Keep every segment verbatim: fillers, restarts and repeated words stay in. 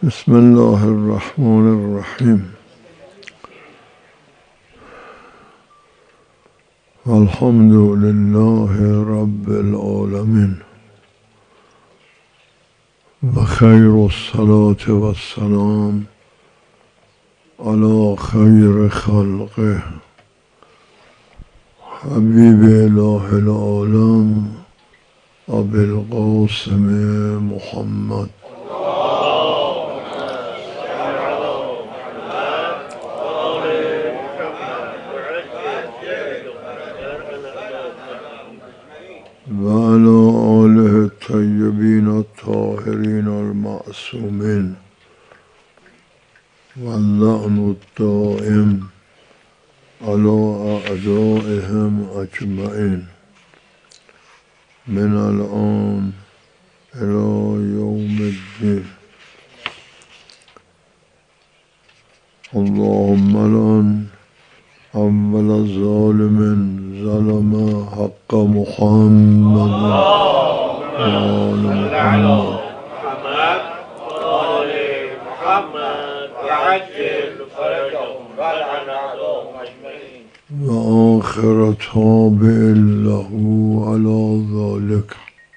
بسم الله الرحمن الرحیم. الحمد لله رب العالمین و خیر الصلاة و السلام علی خیر خلقه حبیب اله العالم ابی القاسم محمد و علی آله الطیبین الطاهرین المعصومین و اللعن الدائم علی اعدائهم اجمعین من الان الی یوم الدین. اللهم لعن اول ظالم ظلم حق محمد و آل محمد و آخر تابع له علی ذلك.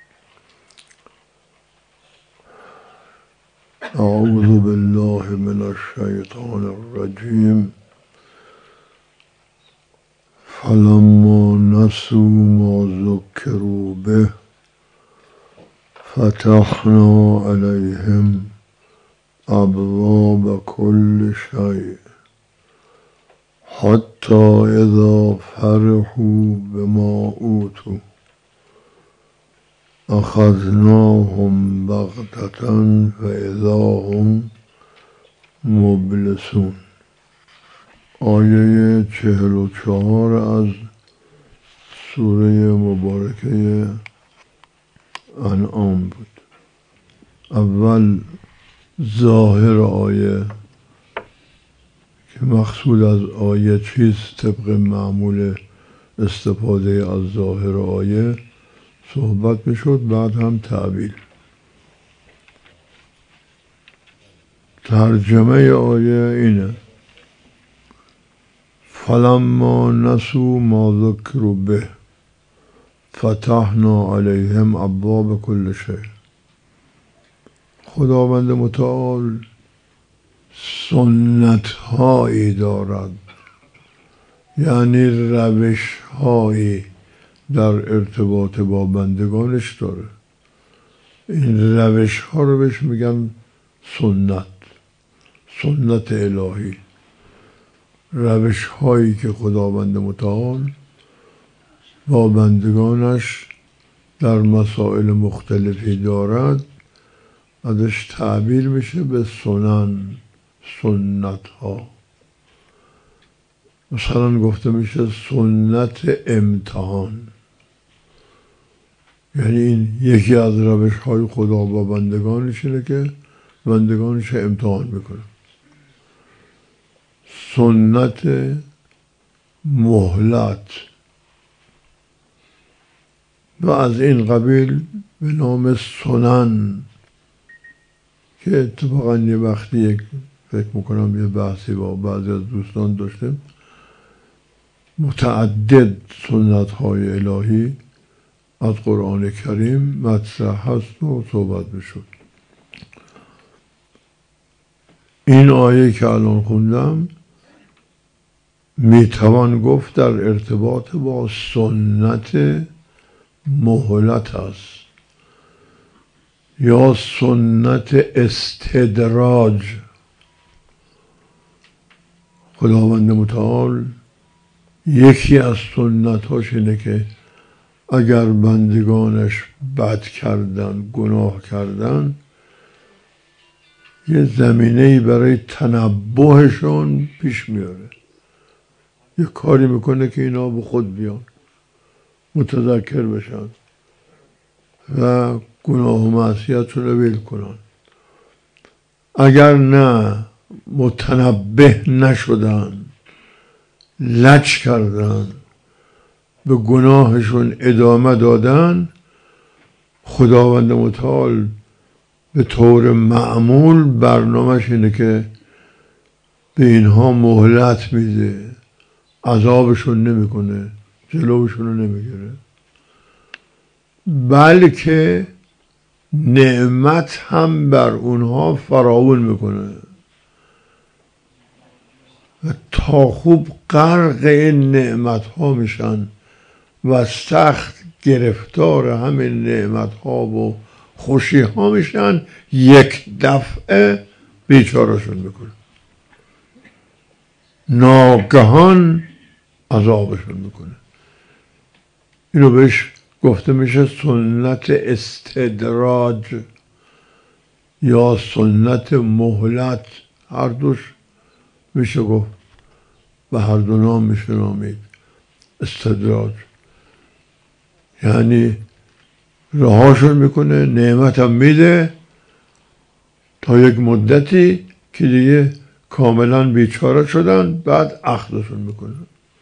اعوذ بالله من الشیطان الرجیم. فلما نسوا ما ذکروا به فتحنا علیهم ابواب كل شیء حتی اذا فرحوا بما اوتوا اخذناهم بغتة فاذا هم مبلسون. آیه چهل و چهار از سوره مبارکه انعام بود. اول ظاهر آیه که مقصود از آیه چیست طبق معمول استفاده از ظاهر آیه صحبت میشد، بعد هم تعبیر. ترجمه آیه اینه: فلما نسوا ما ذکروا به فتحنا علیهم ابواب كل شیء. خداوند متعال سنت هایی دارد، یعنی روش هایی در ارتباط با بندگانش داره. این روش ها رو بهش میگن سنت، سنت الهی. روش هایی که خداوند متعال با بندگانش در مسائل مختلفی دارد ازش تعبیر میشه به سنن، سنت ها. مثلا گفته میشه سنت امتحان، یعنی این یکی از روش های خدا با بندگانش اینه که بندگانش امتحان میکنه. سنت مهلت و از این قبیل به نام سنن که اتفاقا یه وقتی یک فکر میکنم یه بحثی با بعضی از دوستان داشتیم. متعدد سنت های الهی از قرآن کریم مطرح هست و صحبت میشد. این آیه که الان خوندم میتوان گفت در ارتباط با سنت مهلت است یا سنت استدراج. خداوند متعال یکی از سنت هاش اینه که اگر بندگانش بد کردن، گناه کردن، یه زمینه‌ای برای تنبهشون پیش میاره. یه کاری میکنه که اینا به خود بیان، متذکر بشن و گناه و معصیتشون رو ول کنن. اگر نه متنبه نشدن، لج کردن، به گناهشون ادامه دادن، خداوند متعال به طور معمول برنامهش اینه که به اینها مهلت میده، عذابشون نمیکنه، جلوشون رو نمیگیره، بلکه نعمت هم بر اونها فراوون میکنه و تا خوب غرق این نعمت ها میشن و سخت گرفتار همین نعمت ها و خوشی ها میشن، یک دفعه بیچارشون میکنه، ناگهان عذابشون میکنه. اینو بهش گفته میشه سنت استدراج یا سنت مهلت، هر دوش میشه گفت و هر دو نام میشه نامید. استدراج یعنی رهاشون میکنه، نعمت هم میده تا یک مدتی که دیگه کاملا بیچاره شدن، بعد اخذشون میکنه،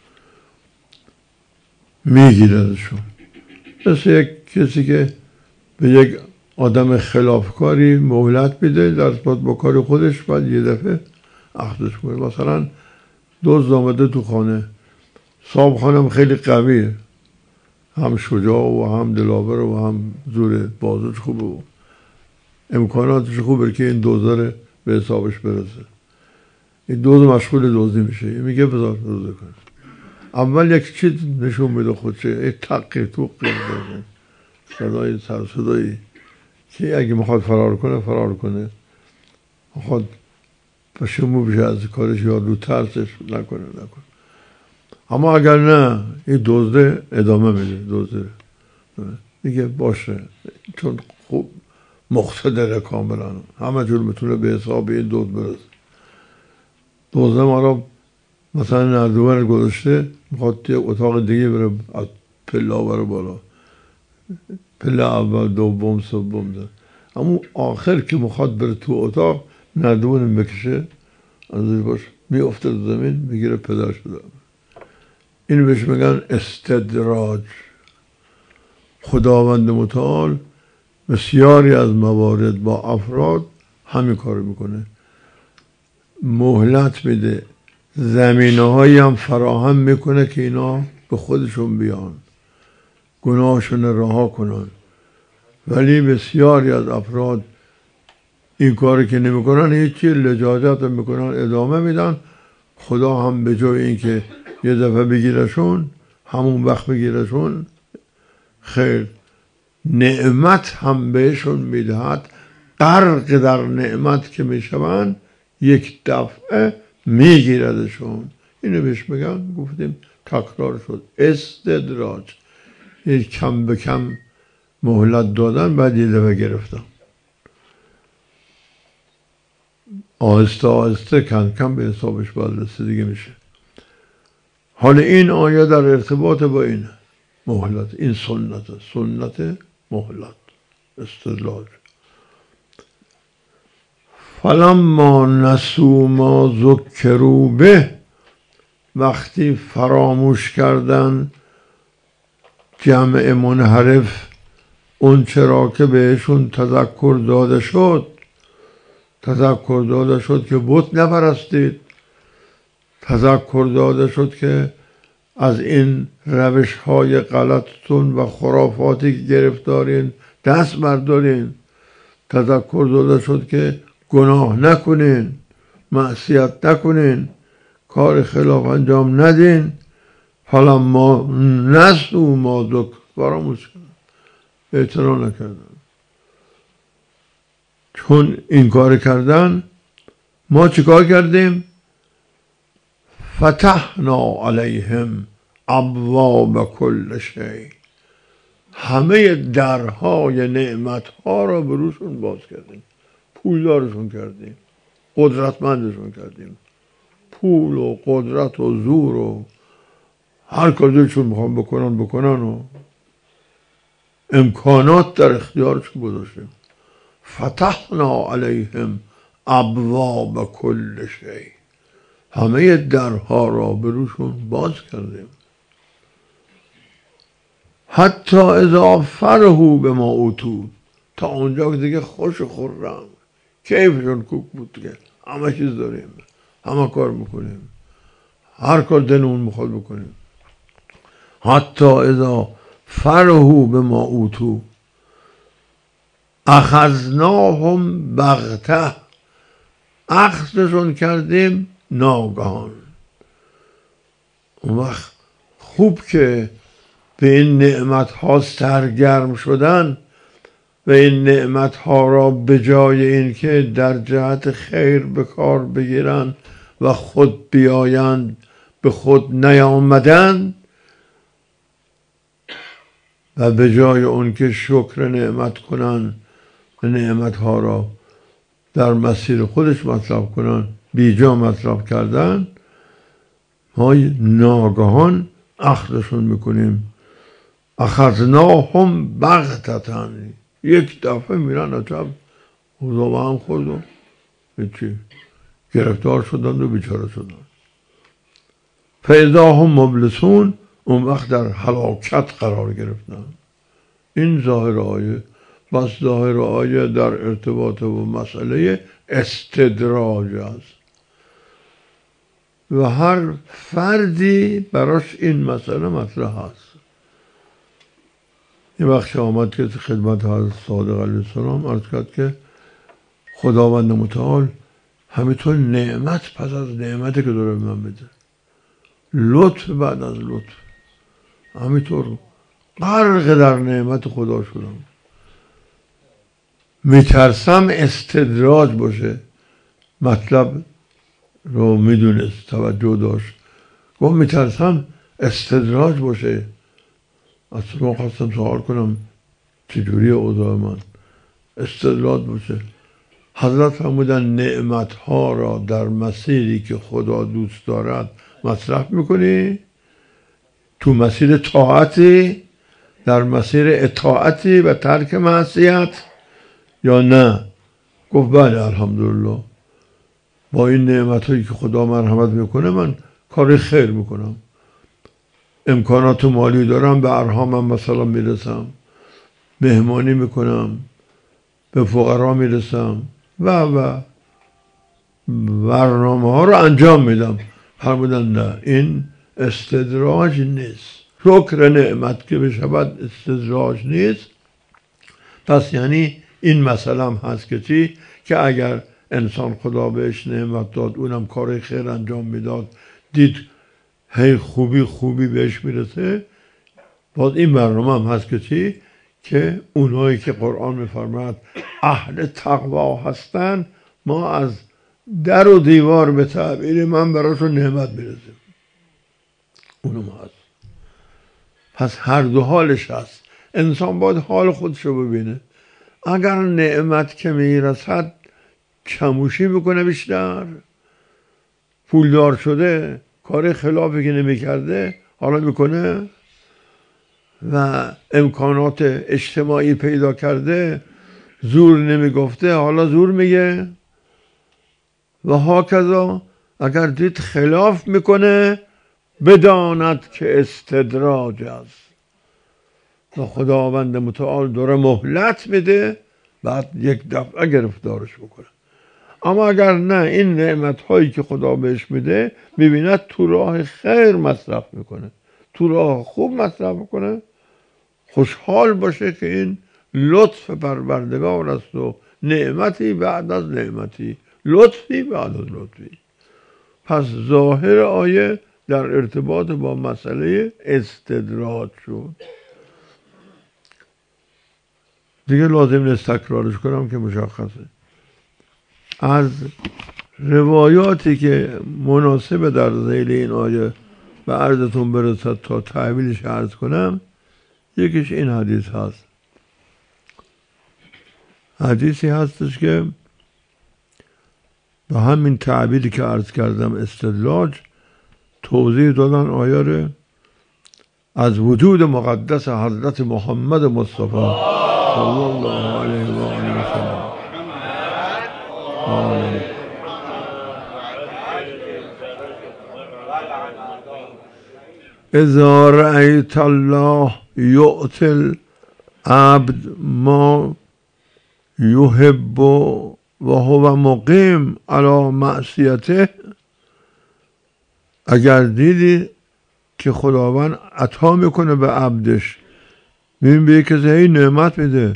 میگیردشون. مثل یک کسی که به یک آدم خلافکاری مهلت میده در اثبات با کار خودش، بعد یه دفعه اخذش کنه. مثلا دزد آمده تو خانه، صاحب خانم خیلی قویه، هم شجاع و هم دلاور و هم زور بازوش خوبه و امکاناتش خوبه که این دوزاره به حسابش برسه. این دوز مشغول دوزی میشه، میگه بذار دوزه کنه. اول یک چیز نشون میده خودشه، یک تقی توقی میده، صدای سر صدایی که اگه میخواد فرار کنه فرار کنه، میخواد پشیمون بشه از کارش یا رو ترسش نکنه نکنه. اما اگر نه، این دزده ادامه میده، دزده میگه باشه، چون خوب مقتدره کاملا، همه جور میتونه به حساب این دزد برسه. دزده ما را مثلا نردوبر گذاشته، میخواد یه اتاق دیگه بره، از پله بره بالا، پله اول دوم سوم ده. اما آخر که میخواد بره تو اتاق، نردوبر بکشه ازش باش میفته تو زمین، میگیره پدر شده. این بهش میگن استدراج. خداوند متعال بسیاری از موارد با افراد همین کار میکنه، مهلت میده، زمینه هایی هم فراهم میکنه که اینا به خودشون بیان، گناهشون رها کنن. ولی بسیاری از افراد این کاری که نمیکنن، هیچی، لجاجت میکنن، ادامه میدن. خدا هم به جای اینکه یه دفعه بگیرشون، همون وقت بگیرشون، خیر، نعمت هم بهشون میدهد. غرق در نعمت که میشون، یک دفعه میگیردشون. اینو بهش میگن، گفتیم تکرار شد، استدراج. یک کم به کم مهلت دادن، بعد یه دفعه گرفتن، آهسته آهسته کم کم به حسابش باید رسیدگی میشه. حالا این آیه در ارتباط با این مهلت، این سنت سنت مهلت، استدراج. فلما نسوا ما ذکروا به، وقتی فراموش کردن جمع منحرف اون چرا که بهشون تذکر داده شد، تذکر داده شد که بت نپرستید، تذکر داده شد که از این روش های غلطتون و خرافاتی که گرفتارین دست بردارین، تذکر داده شد که گناه نکنین، معصیت نکنین، کار خلاف انجام ندین. فلما نسوا ما ذکروا، فراموش کردن، اعتنا نکردن. چون این کار کردن، ما چیکار کردیم؟ فتحنا علیهم ابواب کل شیء، همه درهای نعمتها را به روشون باز کردیم، پولدارشون کردیم، قدرتمندشون کردیم، پول و قدرت و زور و هر کارشون میخوان بکنن بکنن و امکانات در اختیارشون گذاشتیم. فتحنا علیهم ابواب کل شیء، همه درها را به روشون باز کردیم. حتی اذا فرحوا بما اوتوا، تا اونجا که دیگه خوش و خورم کیفشون کوک بود که همه چیز داریم، همه کار میکنیم، هر کار دلمون میخواد بکنیم. حتی اذا فرحوا بما اوتوا اخذناهم بغته، اخذشون کردیم ناگهان. اون وقت خوب که به این نعمت ها سرگرم شدن و این نعمت ها را به جای این که در جهت خیر به کار بگیرن و خود بیایند به خود نیامدن و به جای اون که شکر نعمت کنن و نعمت ها را در مسیر خودش مطلب کنن بیجا مطلب کردن، ما ناگهان اخذشون میکنیم. اخذناهم بغتة، یک دفعه میرن عجب اوضاع به هم خورد و هیچی، گرفتار شدن و بیچاره شدن. فاذا هم مبلسون، اون وقت در هلاکت قرار گرفتن. این ظاهر آیه. بس ظاهر آیه در ارتباط با مسئله استدراج است و هر فردی براش این مسئله مطرح هست. یه وقت آمد که خدمت حضرت صادق علیه السلام عرض کرد که خداوند متعال همینطور نعمت پس از نعمتی که داره به من بده، لطف بعد از لطف، همینطور غرق در نعمت خدا شدم. میترسم استدراج باشه. مطلب رو میدونست، توجه داشت. گفت میترسم استدراج باشه. اصلا خواستم سوال کنم چجوری اوضاع من استدراج باشه. حضرت فرمودن نعمت ها را در مسیری که خدا دوست دارد مصرف میکنی، تو مسیر طاعتی، در مسیر اطاعتی و ترک معصیت، یا نه؟ گفت بله الحمدلله، با این نعمت هایی که خدا مرحمت میکنه من کار خیر میکنم. امکانات مالی دارم، به ارحامم مثلا میرسم، مهمانی میکنم، به فقرا میرسم و و برنامه ها رو انجام میدم. فرمودن نه، این استدراج نیست. شکر نعمت که بشود استدراج نیست. پس یعنی این مسئله هم هست که چی؟ که اگر انسان خدا بهش نعمت داد، اونم کار خیر انجام میداد، دید هی خوبی خوبی بهش میرسه، باز این برنامه هم هست که چی؟ که اونایی که قرآن میفرماید اهل تقوا هستن، ما از در و دیوار به تعبیر من براشون نعمت میرسیم. اونم هست. پس هر دو حالش هست. انسان باید حال خودشو ببینه. اگر نعمت که میرسد کموشی بکنه، بیشتر پولدار شده، کار خلافی که نمیکرده حالا میکنه و امکانات اجتماعی پیدا کرده، زور نمیگفته حالا زور میگه و هاکذا. اگر دید خلاف میکنه بداند که استدراج است و خداوند متعال داره مهلت میده، بعد یک دفعه گرفتارش بکنه. اما اگر نه، این نعمت هایی که خدا بهش میده میبیند تو راه خیر مصرف میکنه، تو راه خوب مصرف میکنه، خوشحال باشه که این لطف پروردگار است و نعمتی بعد از نعمتی، لطفی بعد از لطفی. پس ظاهر آیه در ارتباط با مسئله استدراج شد. دیگه لازم نیست تکرارش کنم که مشخصه. از روایاتی که مناسب در ذیل این آیه به عرضتون برسد تا تعبیرش عرض کنم، یکیش این حدیث هست. حدیثی هستش که به همین تعبیری که عرض کردم استدلاج توضیح دادن آیه رو از وجود مقدس حضرت محمد مصطفی صلی الله علیه و آله و سلم. آمین. اذا رأیت الله یؤتی العبد ما یحب و هو مقیم علی معصیته، اگر دیدی که خداوند عطا میکنه به عبدش، ببین به کسی هی نعمت میده،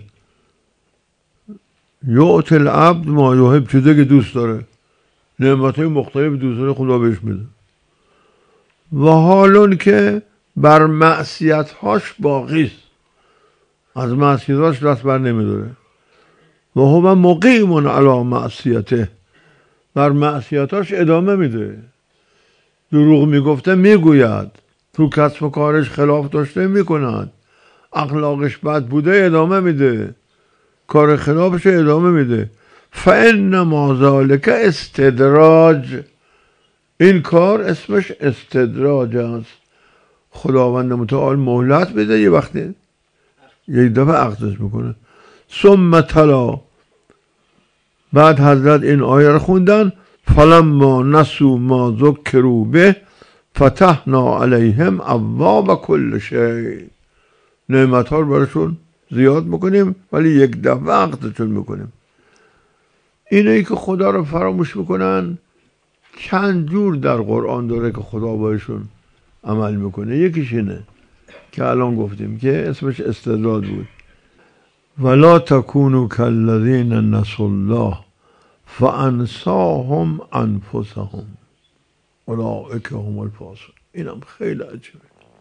یعطی العبد ما یحب، چیزی که دوست داره، نعمت های مختلف دوست داره خدا بهش میده، و حالون که بر معصیت هاش باقیست، از معصیت هاش دست بر نمیداره، و هو مقیم علی معصیته، بر معصیت هاش ادامه میده، دروغ میگفته میگوید، تو کسب و کارش خلاف داشته میکند، اخلاقش بد بوده ادامه میده، کار خلافش ادامه میده. فانما ذلک استدراج، این کار اسمش استدراج است. خداوند متعال مهلت بده، یه وقتی یک دفعه عقدش میکنه. ثم تلا، بعد حضرت این آیه رو خوندن، فلما نسوا ما ذکروا به فتحنا علیهم ابواب کل شیء، نعمت ها رو براشون زیاد میکنیم ولی یک دفعه عقدشون میکنیم. اینه که خدا رو فراموش میکنن چند جور در قرآن داره که خدا بایشون عمل میکنه. یکیش اینه که الان گفتیم که اسمش استدراج بود، ولا تکونوا کالذین نسوا الله فانساهم انفسهم اولئک هم الفاسقون. اینم خیلی عجیبه،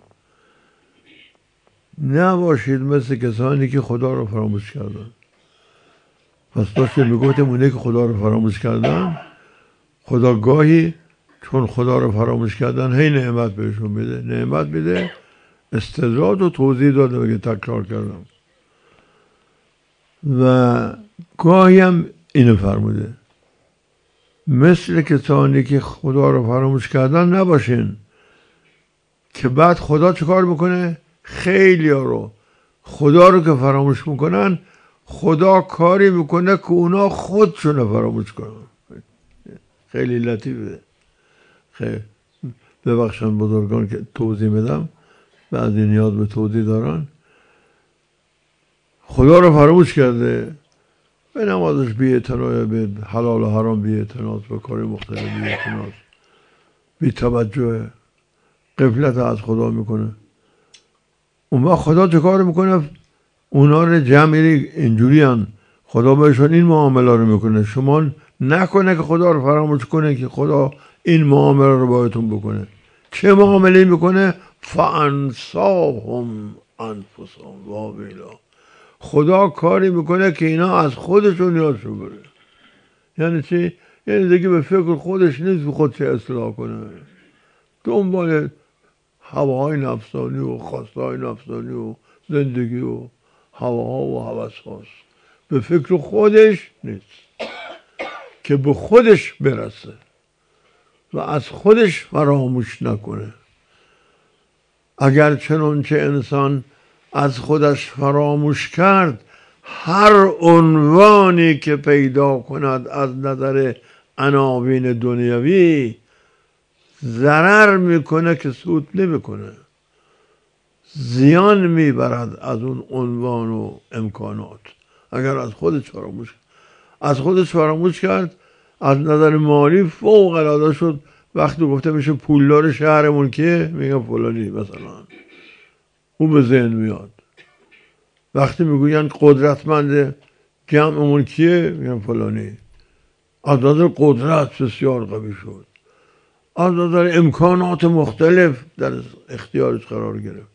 نباشید مثل کسانی که خدا رو فراموش کردن. پس داشتیم میگفتیم اونه که خدا رو فراموش کردن، خدا گاهی چون خدا رو فراموش کردن هی نعمت بهشون میده، نعمت میده، استدراج و توضیح داده بگه تکرار کردم. و گاهی هم اینو فرموده مثل کسانی که خدا رو فراموش کردن نباشین که بعد خدا چه کار بکنه؟ خیلی ها رو خدا رو که فراموش میکنن، خدا کاری میکنه که اونا خودشون رو فراموش کنن. خیلی لطیفه. خیلی ببخشن بزرگان که توضیح میدم، بعضی نیاز به توضیح دارن. خدا رو فراموش کرده، به نمازش بی اعتناء، به حلال و حرام بی اعتناء، به کار مختلف بی اعتناء، بی توجه، غفلت از خدا میکنه. اون وقت خدا چه کار میکنه؟ اونا رو جمعی اینجوری هن، خدا بهشون این معامله رو میکنه. شما نکنه که خدا رو فراموش کنه که خدا این معامله رو باید بکنه. چه معامله میکنه؟ فانساهم انفسهم واویلا، خدا کاری میکنه که اینا از خودشون یادشون بره. یعنی چی؟ یعنی دیگه به فکر خودش نیست که خودش اصلاح کنه، دنبال هواهای نفسانی و خواستهای نفسانی و زندگی و هواها و هوس هاست، به فکر خودش نیست که به خودش برسه و از خودش فراموش نکنه. اگر چنانچه انسان از خودش فراموش کرد، هر عنوانی که پیدا کند از نظر عناوین دنیوی ضرر میکنه که سود نمیکنه، زیان میبرد از اون عنوان و امکانات. اگر از خودش فراموش از خودش فراموش کرد، از نظر مالی فوق العاده شد. وقتی گفته میشه پولدار شهرمون کیه، میگم فلانی مثلا، اون به ذهن میاد. وقتی میگوین قدرتمند جمعمون کیه، میگم فلانی. از نظر قدرت بسیار قوی شد، از نظر امکانات مختلف در اختیارش قرار گرفت.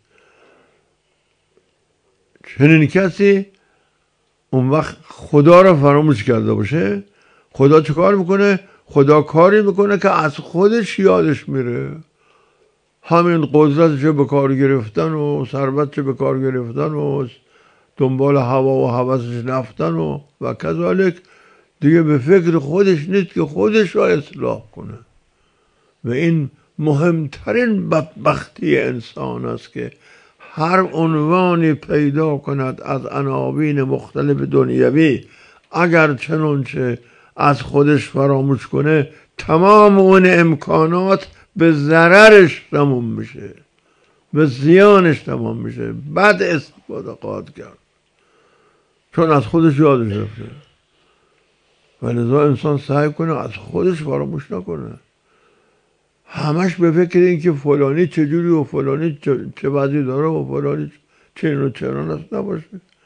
چنین کسی اون وقت خدا را فراموش کرده باشه، خدا چه کار میکنه؟ خدا کاری میکنه که از خودش یادش میره. همین قدرتش به کار گرفتن و ثروتش به کار گرفتن و دنبال هوا و هوسش رفتن و و کذالک، دیگه به فکر خودش نیست که خودش را اصلاح کنه. و این مهمترین بدبختی انسان است که هر عنوانی پیدا کند از عناوین مختلف دنیوی، اگر چنانچه از خودش فراموش کنه، تمام اون امکانات به ضررش تمام میشه، به زیانش تمام میشه، بد استفاده خواهد کرد. چون از خودش یادش رفته. و لذا انسان سعی کنه از خودش فراموش نکنه، همش به فکر این که فلانی چجوری و فلانی چه وضعی داره و فلانی چه و چرا است نباشه.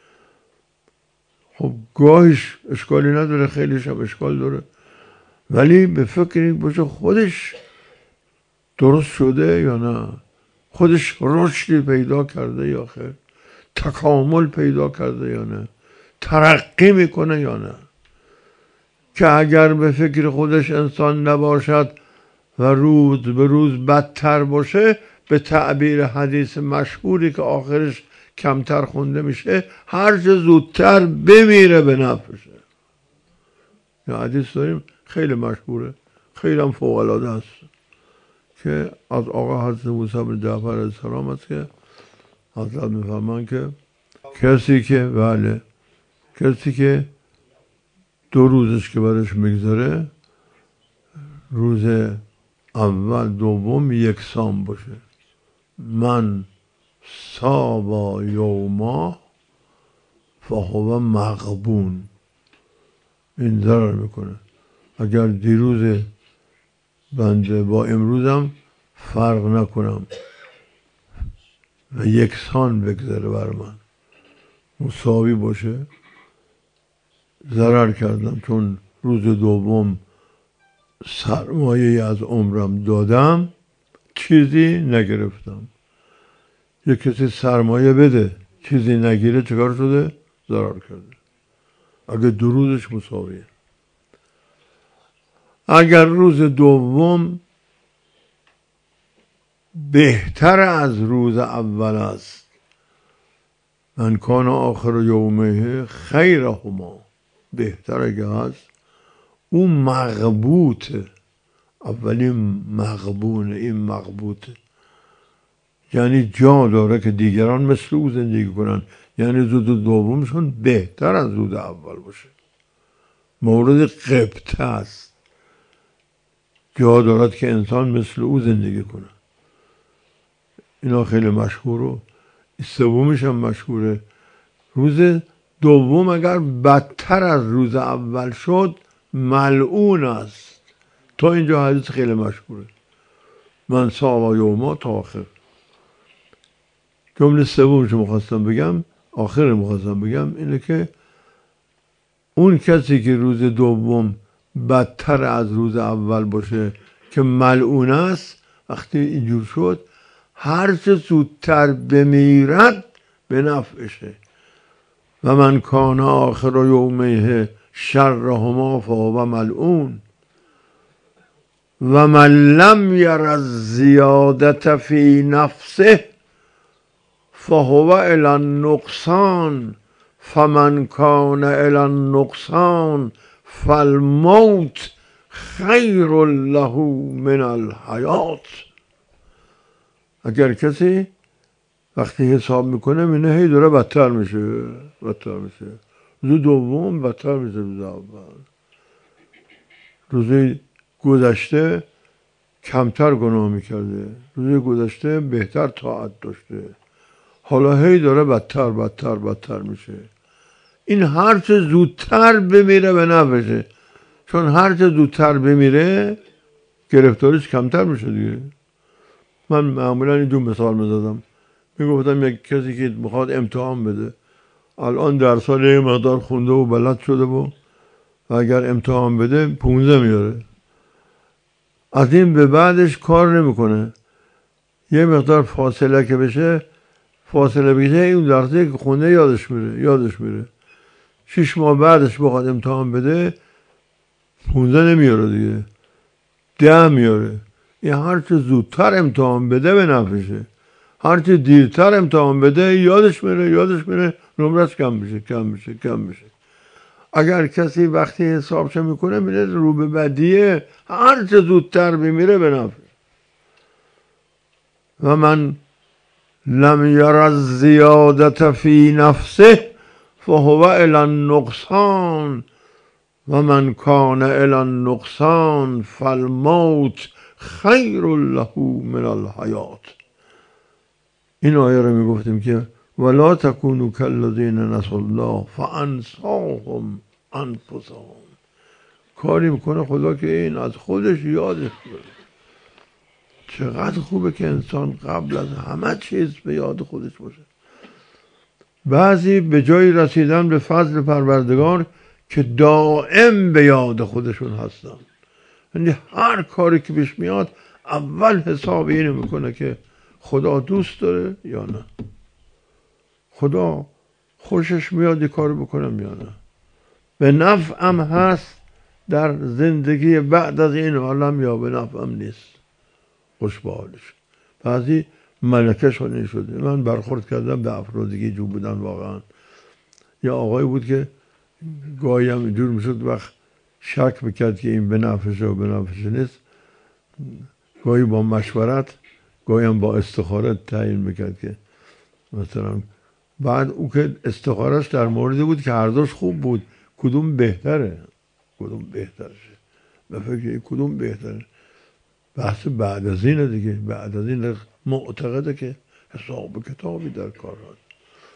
خب گاهیش اشکالی نداره، خیلیش هم اشکال داره، ولی به فکر این باشه خودش درست شده یا نه، خودش رشدی پیدا کرده یا خیر، تکامل پیدا کرده یا نه، ترقی میکنه یا نه. که اگر به فکر خودش انسان نباشد و روز به روز بدتر باشه، به تعبیر حدیث مشهوری که آخرش کمتر خونده میشه، هر چه زودتر بمیره به نفعشه. یا حدیث داریم خیلی مشهوره، خیلی هم فوق العاده است، که از آقا حضرت موسی بن جعفر علیه السلام است که حضرت میفرمان که کسی که بله کسی که دو روزش که برش میگذره، روز اول دوم یکسان باشه. من صابا یوما فهو مغبون، این ضرر میکنه. اگر دیروز بنده با امروزم فرق نکنم و یکسان بگذره بر من، مساوی باشه، ضرر کردم، چون روز دوم سرمایه از عمرم دادم، چیزی نگرفتم. یک کسی سرمایه بده چیزی نگیره، چکار شده؟ ضرر کرده. اگر دو روزش مساویه. اگر روز دوم بهتر از روز اول است، من کان آخر یومه خیرهما، بهتر اگه هست، اون مغبوطه. اولین مغبونه، این مغبوطه یعنی جا داره که دیگران مثل او زندگی کنن، یعنی روز دومشون بهتر از روز اول باشه. مورد غبطه است، جا دارد که انسان مثل او زندگی کنه. اینا خیلی مشهوره. سومش هم مشهوره، روز دوم اگر بدتر از روز اول شد ملعون است. تا اینجا حدیث خیلی مشهوره، من صام یوما تا آخر. جمله سومش مخواستم بگم، آخر مخواستم بگم اینه که اون کسی که روز دوم بدتر از روز اول باشه که ملعون است، وقتی اینجور شد هر چه زودتر بمیرد به نفعشه. و من کان آخر یومه شرهما فهو ملعون و من لم یر الزیادة فی نفسه فهو الی النقصان فمن کان الی النقصان فالموت خیر له من الحیات. اگر کسی وقتی حساب میکنه مینه هی داره بدتر میشه بدتر میشه، روز دوم بدتر میشه روز اول، روز گذشته کمتر گناه میکرده، روز گذشته بهتر طاعت داشته، حالا هی داره بدتر بدتر بدتر میشه. این هر چه زودتر بمیره به نفعشه، چون هر چه زودتر بمیره گرفتاریش کمتر میشه دیگه. من معمولا اینجور مثال میزدم، میگفتم یک کسی که میخواد امتحان بده، الان در سال یه مقدار خونده و بلد شده و اگر امتحان بده پونزه میاره، از این به بعدش کار نمیکنه، یه مقدار فاصله که بشه فاصله بگیره این درسته که خونده یادش میره یادش میره شش ماه بعدش بخواد امتحان بده پونزه نمیاره دیگه، ده میاره. این هرچه زودتر امتحان بده به نفعشه، هرچه دیرتر امتحان بده یادش میره یادش میره نمرش کم میشه کم میشه کم میشه. اگر کسی وقتی حسابش میکنه میره رو به بدیه، هرچه زودتر بمیره به نفع. و من لم یر الزیادة فی نفسه فهو الی النقصان و من کان الی النقصان فالموت خیر له من الحیات. این آیه رو میگفتیم که ولا تکونوا کالذین نسوا الله فانساهم انفسهم. کاری میکنه خدا که این از خودش یادش بره. چقدر خوبه که انسان قبل از همه چیز به یاد خودش باشه. بعضی به جایی رسیدن به فضل پروردگار که دائم به یاد خودشون هستن، یعنی هر کاری که پیش میاد اول حساب اینو میکنه که خدا دوست داره یا نه، خدا خوشش میاد یه کار بکنم یا نه، به نفعم هست در زندگی بعد از این عالم یا به نفعم نیست، خوش به حالش. بعضی ملکه شده شده. من برخورد کردم به افرادی که جو بودن واقعا. یه آقای بود که گاهی هم اینجور میشد وقت شک میکرد که این به نفعشه و به نفعشه نیست، گاهی با مشورت گاهی هم با استخاره تعیین میکرد که مثلا بعد او که استخارش در موردی بود که هر دوش خوب بود، کدوم بهتره کدوم بهترشه، به فکر کدوم بهتره. بحث بعد از اینه دیگه، بعد از این معتقده که حساب کتابی در کار هست.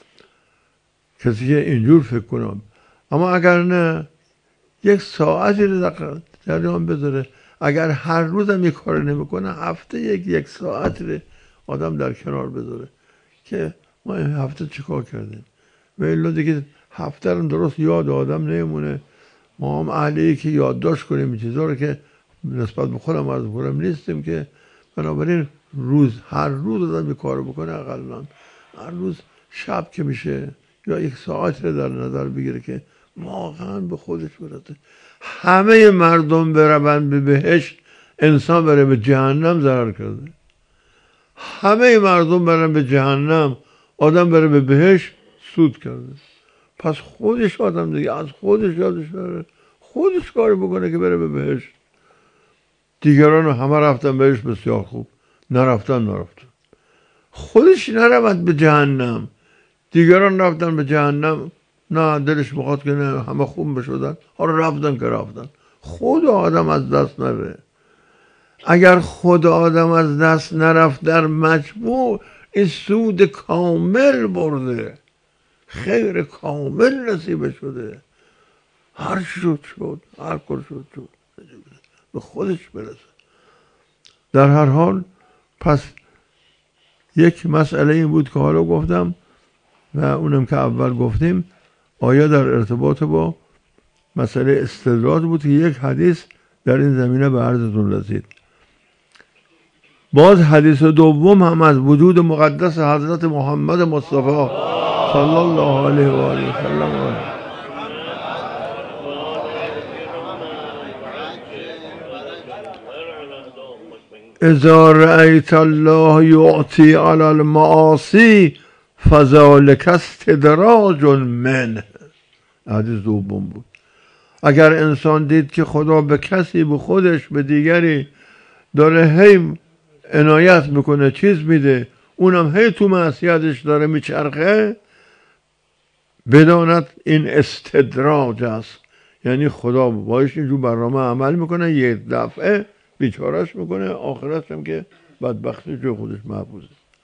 کسی که اینجور فکر کنم، اما اگر نه یک ساعتی رو در جریان بذاره، اگر هر روز هم یک کار نمیکنه هفته یک یک ساعتی رو آدم در کنار بذاره که ما این هفته چیکار کردیم، و الا دیگه هفته رو درست یاد آدم نمیمونه. ما هم اهلی که یادداشت کنیم این چیزا رو که نسبت به خودم عرض می‌کنم نیستیم، که بنابراین روز هر روز آدم یک کار بکنه، اقلا هر روز شب که میشه یا یک ساعت رو در نظر بگیره که واقعا به خودش برسه. همه مردم برون به بهشت، انسان بره به جهنم ضرر کرده. همه مردم برن به جهنم، آدم بره به بهشت سود کرده. پس خودش آدم دیگه از خودش یادش بره، خودش کاری بکنه که بره به بهشت. دیگران همه رفتن بهشت، بسیار خوب، نرفتن نرفتن. خودش نرود به جهنم، دیگران رفتن به جهنم، نه دلش میخواد که نه همه خوب بشدن، حالا رفتن که رفتن. خود آدم از دست نره. اگر خود آدم از دست نرفت در مجموع، این سود کامل برده، خیر کامل نصیب شده. هر شد شد، هر کار شد شد، به خودش برسه. در هر حال پس یک مسئله این بود که حالا گفتم و اونم که اول گفتیم، آیا در ارتباط با مسئله استدراج بود که یک حدیث در این زمینه به عرضتون رسید. باز حدیث دوم هم از وجود مقدس حضرت محمد مصطفی صلی الله علیه و آله و سلم. اذا رأیت الله یعطی علی المعاصی فذلک استدراج منه. حدیث دوم بود. اگر انسان دید که خدا به کسی، به خودش، به دیگری داره هی عنایت میکنه، چیز میده، اونم هی تو معصیتش داره میچرخه، بداند این استدراج است. یعنی خدا باش اینجور برنامه عمل میکنه، یه دفعه بیچارش میکنه، آخرش هم که بدبختی جو خودش محفوظه.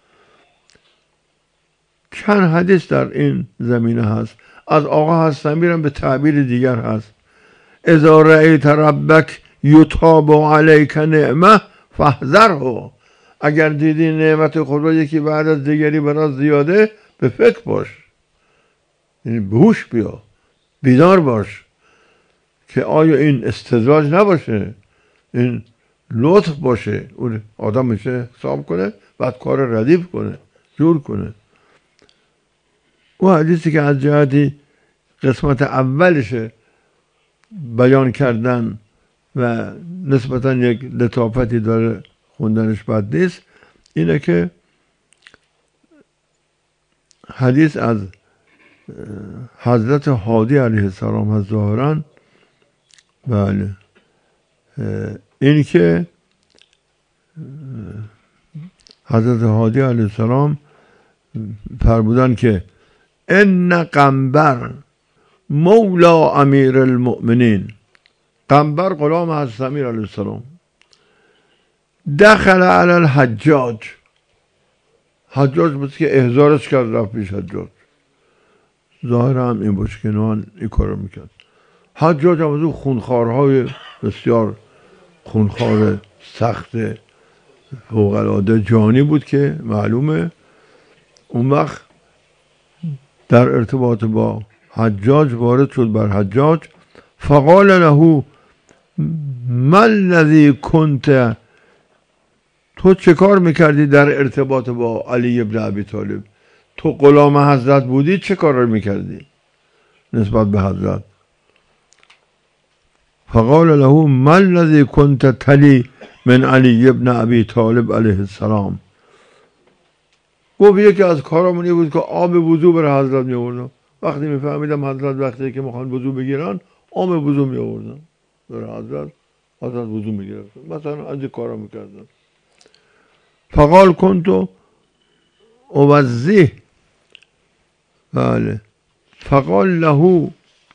چند حدیث در این زمینه هست. از آقا هستمیر هم به تعبیر دیگر هست: اذا رأیت ربک یتاب علیک نعمه فاحذره. اگر دیدی نعمت خدا یکی بعد از دیگری برات زیاده، به فکر باش، یعنی بهوش بیا، بیدار باش که آیا این استدراج نباشه، این لطف باشه. اون آدم میشه حساب کنه، بعد کار ردیف کنه، جور کنه. او حدیثی که از جهتی قسمت اولش بیان کردن و نسبتا یک لطافتی داره، خوندنش بد نیست، اینه که حدیث از حضرت هادی علیه السلام هست ظاهراً. بله، این که حضرت هادی علیه السلام فرمودن که ان قنبر مولا امیر المؤمنین، قنبر غلام حضرت امیر علیه السلام، دخل علی الحجاج، حجاج بود که احضارش کرد رفت پیش حجاج. ظاهر هم این باشه که نوان این کار رو میکرد. حجاج هم از اون خونخوارهای بسیار خونخوار سخت فوق‌العاده جانی بود که معلومه. اون وقت در ارتباط با حجاج وارد شد بر حجاج. فقال له ما الذی کنت، تو چه کار میکردی در ارتباط با علی ابن ابی طالب؟ تو غلام حضرت بودی، چه کار رو میکردی نسبت به حضرت؟ فقال له ما الذی کنت تلی من علی ابن ابی طالب علیه السلام. گفت یکی از کارامون بود که آب وضو برای حضرت می آوردم. وقتی میفهمیدم حضرت وقتی که میخوان وضو بگیرن آب وضو می آوردم برای حضرت، حضرت وضو میگرفتن. مثلا از این کارا میکردن. فقال کنتو اوزیه. بله. فقال له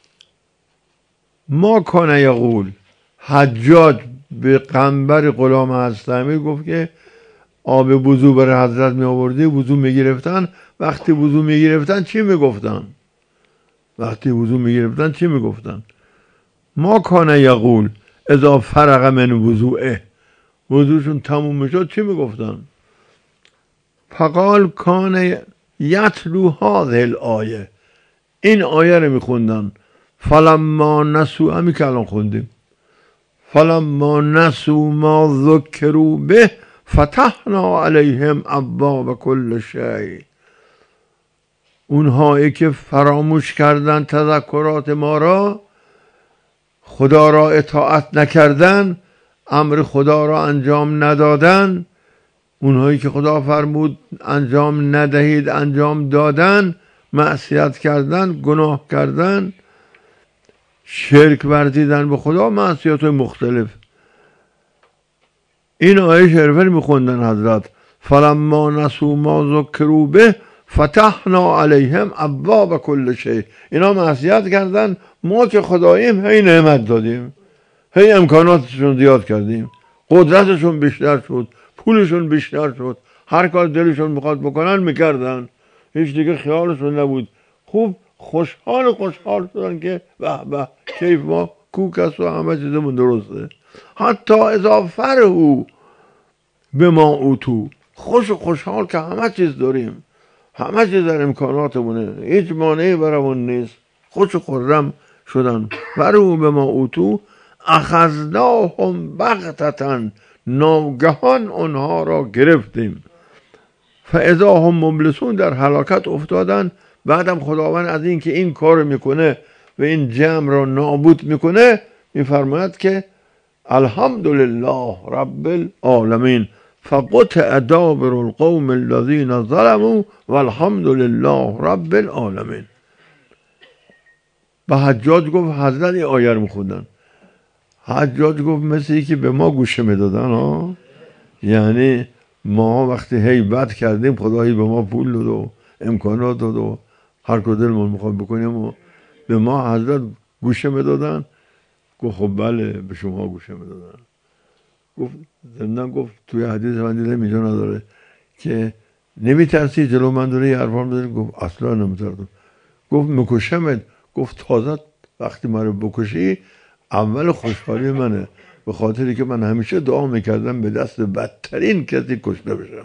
ما کان یقول. حجاج به قنبر غلام حضرت امیر گفت که آب وضو برای حضرت می آوردی، وضو می گرفتن. وقتی وضو می گرفتن چی می گفتن؟ وقتی وضو می گرفتن چی می گفتن؟ ما کان یقول اذا فرغ من وضوئه. وضوشون تموم می شد چی می گفتن؟ فقال کان یتلو هذه الآیه. این آیه رو می خوندن. فلما نسوا، همی که الان خوندیم، فلما نسوا ما ذکروا به فتحنا علیهم ابواب کل شیء. اونهایی که فراموش کردن تذکرات ما را، خدا را اطاعت نکردن، امر خدا را انجام ندادن، اونهایی که خدا فرمود انجام ندهید انجام دادن، معصیت کردن، گناه کردن، شرک ورزیدن به خدا، معصیت مختلف. این آیه شریفه رو میخوندن حضرت. فلما نسوا ما ذکروا به فتحنا علیهم ابواب کل شیء. اینا معصیت کردن، ما که خداییم هی نعمت دادیم، هی امکاناتشون زیاد کردیم، قدرتشون بیشتر شد، پولشون بیشتر شد، هر کار دلشون میخواد بکنن میکردن، هیچ دیگه خیالشون نبود. خوب خوشحال خوشحال شدن که به به کیف ما کوکس و همه چیزمون درسته. حتی اذا فرحوا بما اوتوا. خوش و خوشحال که همه چیز داریم، همه چیز در امکاناتمونه، هیچ مانعی برامون نیست، خوش و خرم شدن. فرحوا بما اوتوا اخذناهم بغتة. ناگهان اونها را گرفتیم. فاذا هم مبلسون. در هلاکت افتادن. بعدم خداوند از این که این کار میکنه و این جمع را نابود میکنه میفرماید که الحمدلله رب العالمین فقطع دابر القوم الذین ظلموا والحمدلله رب العالمین. به حجاج گفت حضرت این آیه رو میخوندن. حجاج گفت مثل این که به ما گوشه میدادن ها، یعنی ما وقتی هی بد کردیم خدایی به ما پول داد و امکانات داد و هر کار دلمون میخواد بکنیم و به ما حضرت گوشه میدادن. گفت خب بله به شما گوشه میدادن. گفت زندان گفت توی حدیث من دیدم اینجا نداره که نمیترسی جلو من داره یه حرفان بزنی؟ گفت اصلا نمیترسم. گفت میکشمت. گفت تازه وقتی من رو بکشی اول خوشحالی منه، به خاطری که من همیشه دعا میکردم به دست بدترین کسی کشته بشم،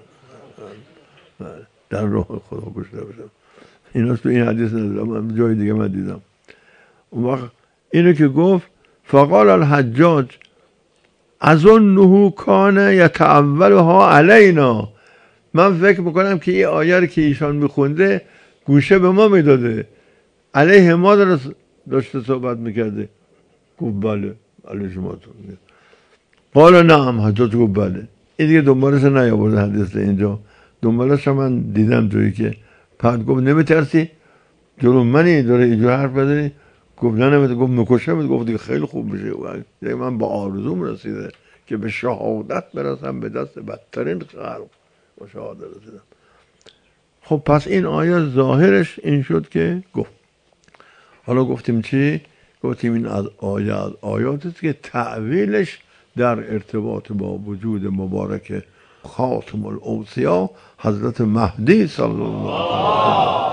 در راه خدا کشته بشم. اینا تو این حدیث ندیدم، من جای دیگه من دیدم. اون وقت اینو که گفت فقال الحجاج اظنه کان یتعولها علینا. من فکر میکنم که این آیه رو که ایشان میخونده گوشه به ما میداده، علیه ما داشته صحبت میکرده. گفت بله علیه شما. قال نعم. حجاج گفت بله. این دیگه دنبالش نیاورده حدیث اینجا. دنبالش من دیدم جایی که بعد گفت نمیترسی جلو منی داره اینجا حرف بزنی؟ گفت نه نمیترسی. گفت مکشمت. گفت دیگه خیلی خوب میشه. دیگه من با آرزوم رسیده که به شهادت برسم به دست بدترین خلق، با شهادت رسیدم. خب پس این آیه ظاهرش این شد که گفت. حالا گفتیم چی؟ گفتیم این از آیه از آیاتی که تعویلش در ارتباط با وجود مبارک خاتم الاوصیا حضرت مهدی صلی الله علیه و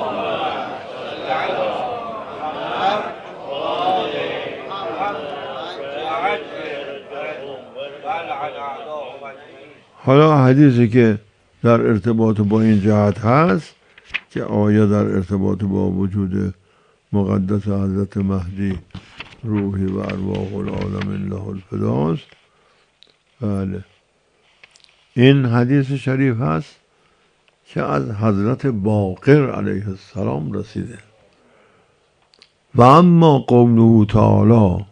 حالا حدیثی که در ارتباط با این جهت هست که آیا در ارتباط با وجود مقدس حضرت مهدی روحی و ارواح العالم له الفداست. بله این حدیث شریف هست که از حضرت باقر علیه السلام رسیده. و اما قوله تعالی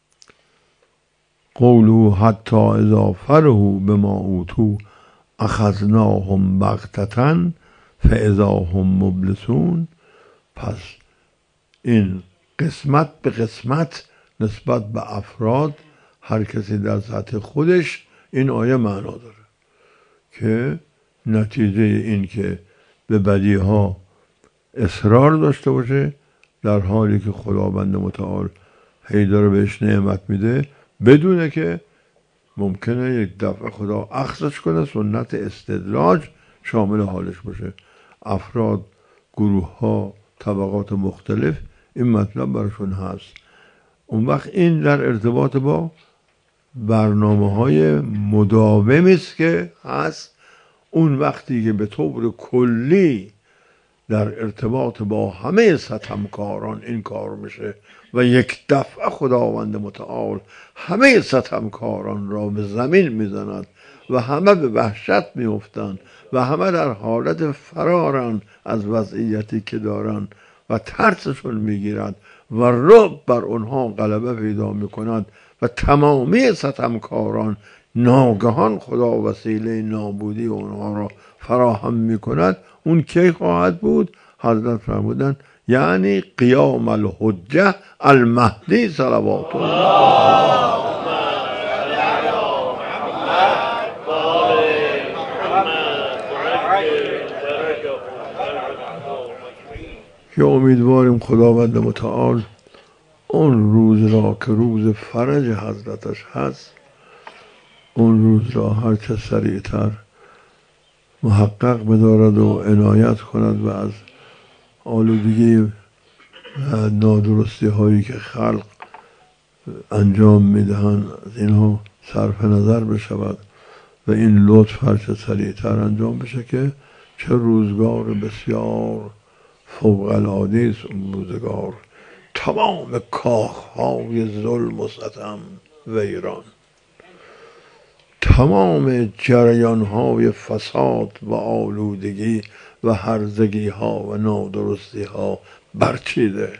قوله حتی اذا فرحوا بما اوتوا اخذناهم بغتة فاذا هم مبلسون. پس این قسمت به قسمت نسبت به افراد هر کسی در سطح خودش این آیه معنا داره که نتیجه این که به بدیها اصرار داشته باشه در حالی که خداوند متعال هی داره بهش نعمت میده بدونه که ممکنه یک دفعه خدا اخذش کنه. سنت استدراج شامل حالش باشه. افراد، گروه ها، طبقات مختلف این مطلب برشون هست. اون وقت این در ارتباط با برنامه های مداومی است که هست. اون وقتی که به طور کلی در ارتباط با همه ستمکاران این کار میشه و یک دفعه خداوند متعال همه ستمکاران را به زمین میزند و همه به وحشت میافتند و همه در حالت فرارن از وضعیتی که دارن و ترسشون میگیرد و رعب بر اونها غلبه پیدا میکند و تمامی ستمکاران ناگهان خدا وسیله نابودی اونها را فراهم میکند. اون کی خواهد بود؟ حضرت فرمودن یعنی قیام الحجه المهدی صلوات الله که امیدواریم خداوند متعال اون روز را که روز فرج حضرتش هست اون روز را هر چه سریعتر محقق بدارد و عنایت کند و از آلودگی و نادرستی هایی که خلق انجام میدهند از اینها صرف نظر بشود و این لطف هر چه سریعتر انجام بشه که چه روزگار بسیار فوق العاده است اون روزگار. تمام کاخهای ظلم و ستم ویران، تمام جریانهای فساد و آلودگی و هرزگی ها و نادرستی ها برچیده،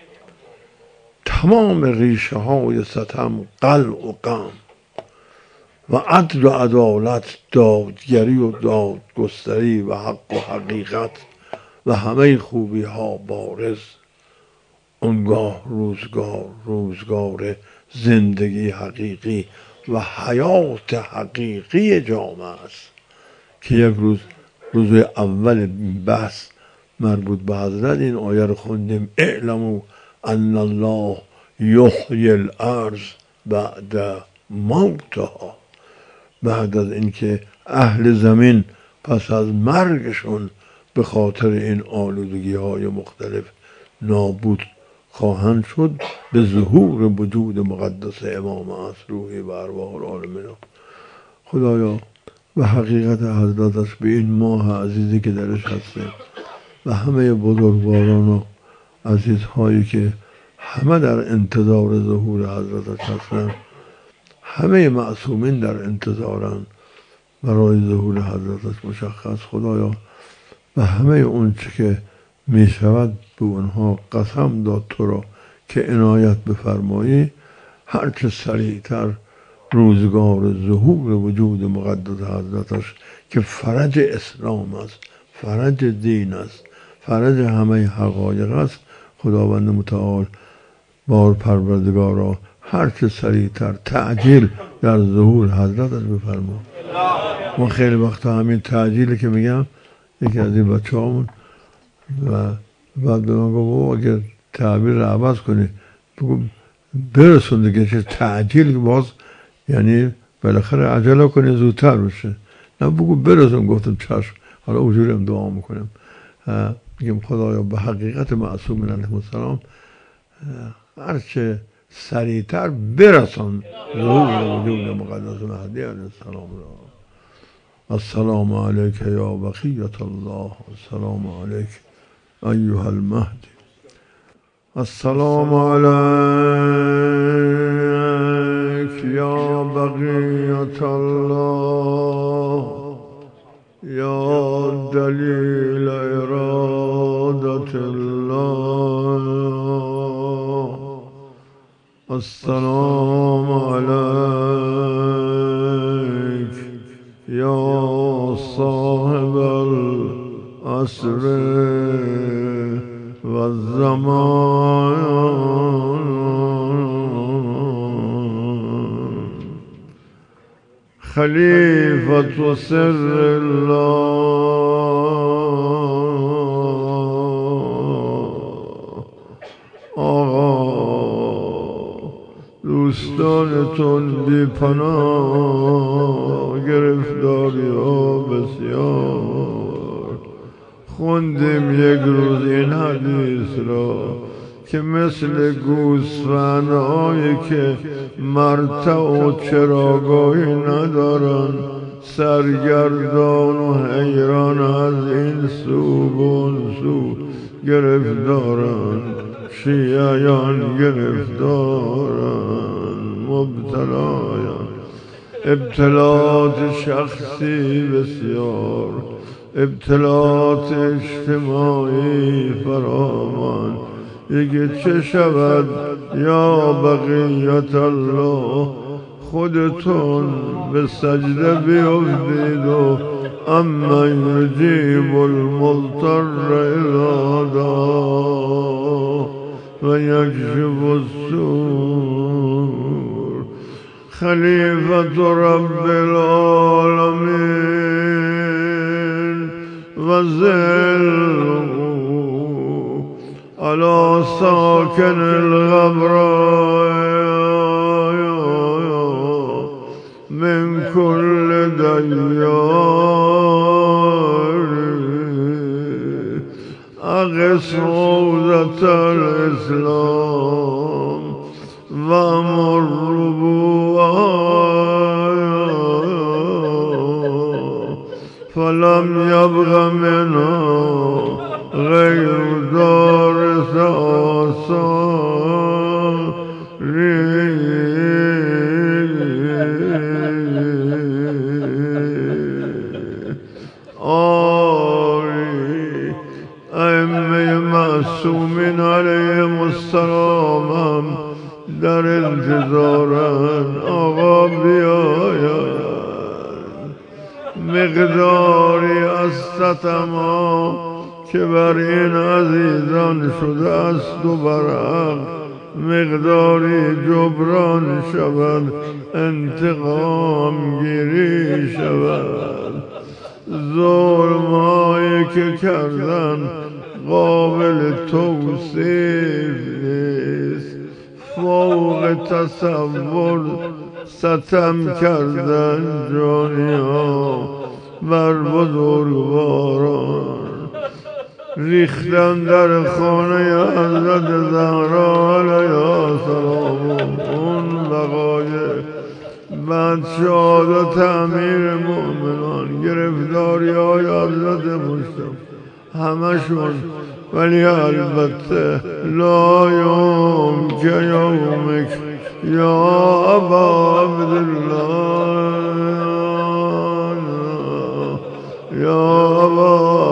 تمام ریشه های ستم قلع و غم و عدل و عدالت، دادگری و دادگستری و حق و حقیقت و همه خوبی ها بارز. اونگاه روزگار روزگار زندگی حقیقی و حیات حقیقی جامعه است که یک روز روز اول بحث مربوط به حضرت این آیه رو خوندیم اعلموا ان الله یحیی الارض بعد موتها. بعد از اینکه اهل زمین پس از مرگشون به خاطر این آلودگی های مختلف نابود خواهند شد به ظهور وجود مقدس امام عصر روحی و ارواح العالمین. خدایا و حقیقت حضرتش به این ماه عزیزی که درش هستیم و همه بزرگواران و عزیزهایی که همه در انتظار ظهور حضرتش هستند، همه معصومین در انتظارن برای ظهور حضرتش مشخص. خدایا و همه اون چه که می شود به اونها قسم داد تو را که عنایت بفرمایی هر چه سریعتر روزگار ظهور وجود مقدس حضرتش که فرج اسلام است، فرج دین است، فرج همه حقایق است. خداوند متعال بار پروردگارا هر چه سریعتر تعجیل در ظهور حضرتش بفرما. ما خیلی وقتا همین تعجیلی که میگم یکی از این بچه همون و بعد به من گفت اگر تعبیر رو عوض کنی بگو برسون دیگه، چه تعجیل باز یعنی بالاخره عجله کنی زودتر بشه. نه بگو برسون. گفتم چشم. حالا اونجوریم دعا میکنم، میگم خدایا به حقیقت معصومین علیهم السلام هرچه سریعتر برسان ظهور وجود مقدس مهدی علیه السلام را. السلام علیک یا بقیت الله، السلام علیک ایها المهدی، السلام علیک یا بقیت الله، یا دلیل ارادت الله، السلام علیک یا صاحب العصر و الزمان، خلیفة سر الله. آقا دوستانتون بی پناه، گرفتاری ها بسیار. خوندیم یک روز این حدیث را که مثل گوسفندهایی که مرتع و چراگاهی ندارن، سرگردان و حیران از این سو و اون سو گرفتارن، شیعیان گرفتارن، مبتلایان، ابتلاات شخصی بسیار، ابتلاات اجتماعی فراوان. دیگه چه شود یا بقیت الله، خودتون به سجده بیفتید و اما یجیب المضطر اذا دعا و یکشف السوء، خلیفة رب العالمین و ذل على ساكن الغبراء من كل ديار، أغث عوزة الإسلام وأمر ربوها، فلم يبغ منها غير دار آثاری. آری ائمه معصومین علیهم السلام هم در انتظارن آقا بیاید. مقداری از ستما که بر این عزیزان شده است و برحق مقداری جبران شود، انتقام گیری شود. ظلمایی که کردن قابل توصیف نیست، فوق تصور ستم کردن جانی‌ها بر بزرگواران، ریختن در خانه حضرت زهرا علیها السلام اون وقایع، بعد شهادت امیر مؤمنان، گرفتاری های حضرت مصطفی، همشون. ولی البته لا یوم که یومک یا ابا عبدالله، یا ابا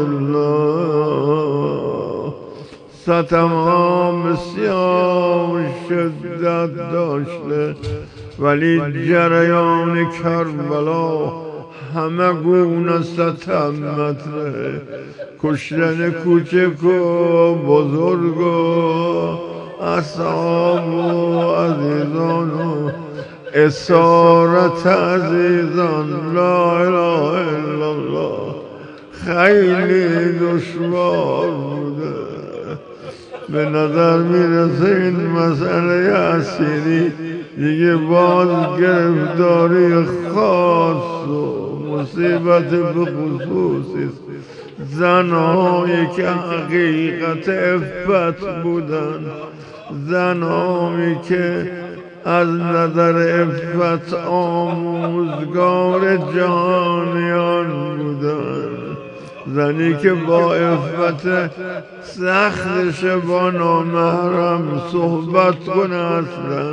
عبدالله. ستمها بسیار شدت داشته، ولی جریان کربلا همه گونه ستم مطرحه. کشتن کوچک و بزرگ و اصحاب و عزیزان و اسارت عزیزان، لا اله الا الله، خیلی دشوار بوده. به نظر میرسه این مسئله اسیری دیگه باز گرفتاری خاص و مصیبت به خصوصی زنهایی که حقیقت عفت بودن، زنهایی که از نظر عفت آموزگار جهانیان بودن، زنی که با عفت سختش با نامحرم صحبت کنه، اصلا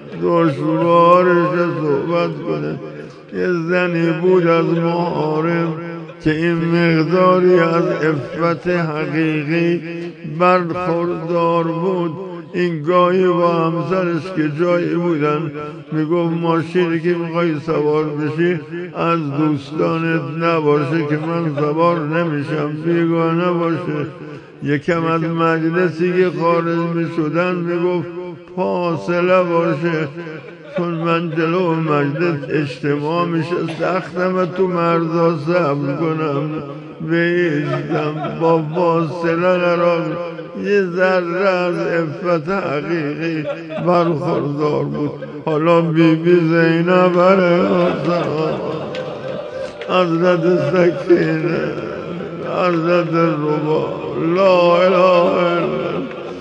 دشوارش صحبت کنه. یه زنی بود از محارم که این مقداری از عفت حقیقی برخوردار بود. این گاهی با همسرش که جایی بودن میگفت ماشینی که میخوای سوار بشی از دوستانت نباشه که من سوار نمیشم، بیگانه باشه. یکم از مجلسی که خارج میشدن میگفت فاصله باشه، چون من جلو مجلس اجتماع میشه سختم تو مرزا صبر کنم بیشتم با فاصله قرار. یه ذره از عفت حقیقی برخوردار بود. حالا بی بی زینب علیها السلام، حضرت سکینه، حضرت ربا، لا اله الا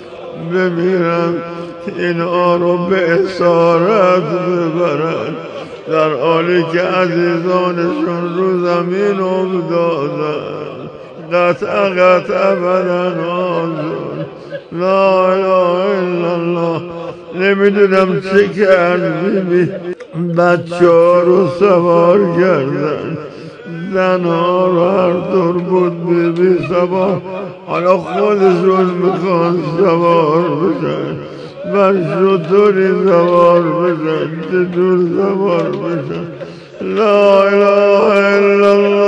بمیرم اینها رو به اسارت ببرن، در حالی که عزیزانشون رو زمین افتادن، قطع قطع بدن آزون. لا اله الا الله. نمیدونم چه کرد بیبی بچه ها رو سوار کردن، زن ها رو هر طور بود بیبی سوار، حالا خودشون میخوان سوار بشن، بر شطوری سوار بشن، چطور سوار بشن. لا اله الا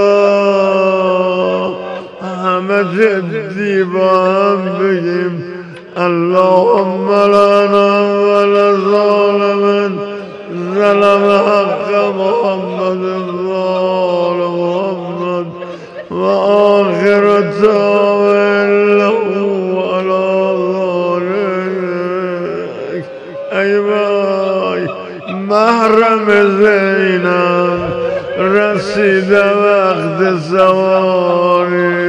الله. همه جدی با هم بگیم اللهم لنا ولظالمن ظلم حق محمد ظالم محمد و آخر تاوله علی ذالک. ای وای محرم زینب رسیده وقت سواری،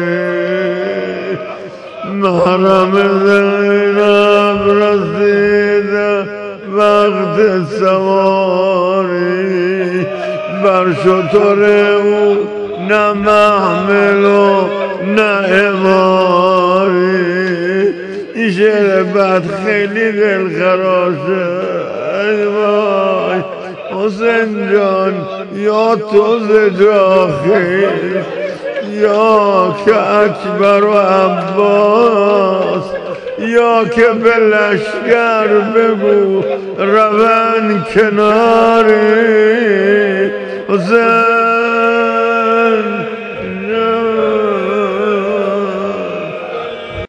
محرم زینب رسیده وقت سواری، بر شطور او نه محمل و نه اماری. این شعر بعد خیلی دلخراشه. ای وای حسین جان، یا تو زجاخی یا که اکبر و عباس، یا که به لشکر بگو روان کناری. حسین